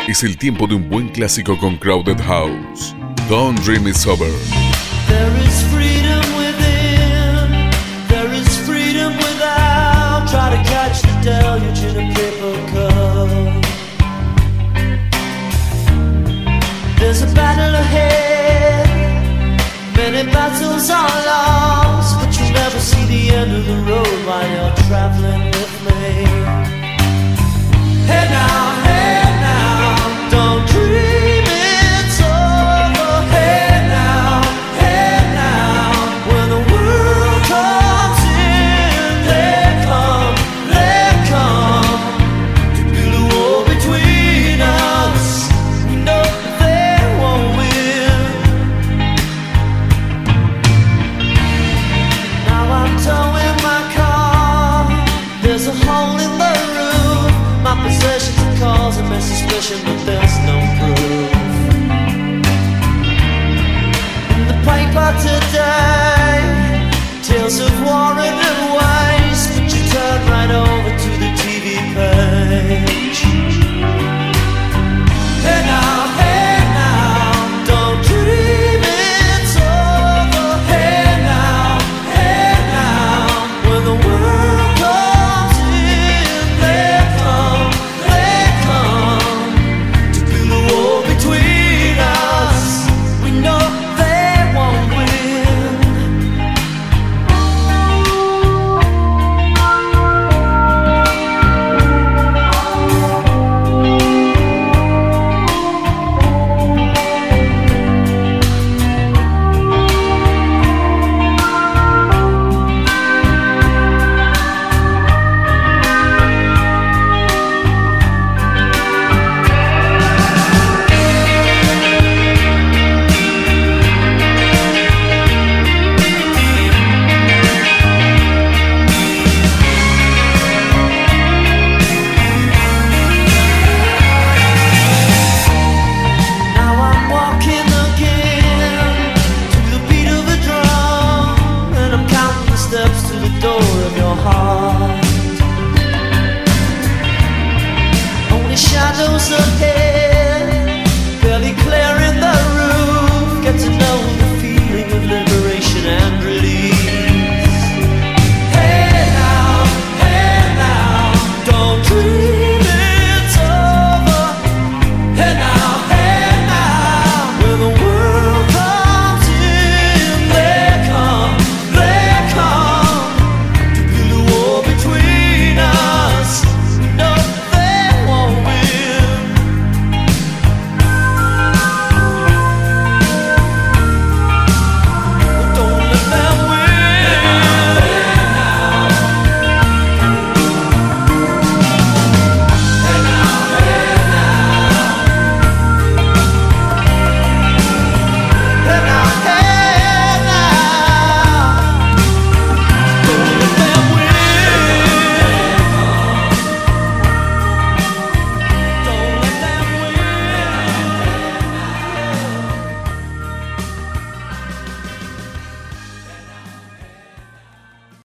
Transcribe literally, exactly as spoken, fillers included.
Es el tiempo de un buen clásico con Crowded House. Don't Dream It's Over. There is freedom within, there is freedom without. Try to catch the deluge in a paper cup. There's a battle ahead, many battles are lost, but you never see the end of the road while you're traveling with me. Hey now, hey now, don't dream it's over. Hey now, hey now, when the world comes in, they come, they come to build a wall between us. We know they won't win. Now I'm towing my car, there's a hole in the roof. My possessions are causing me suspicion, but there's no proof. In the paper today, tales of war and waste, but you turn right over to the T V page. Hey now, hey now, don't dream it's over. Hey now, hey now, when the world comes in, they come, they come to build a wall between us. We know they won't win. Now I'm walking again to the beat of a drum, and I'm counting the steps to the door of your heart. Only shadows ahead, barely clearing the roof. Get to know the feeling of liberation and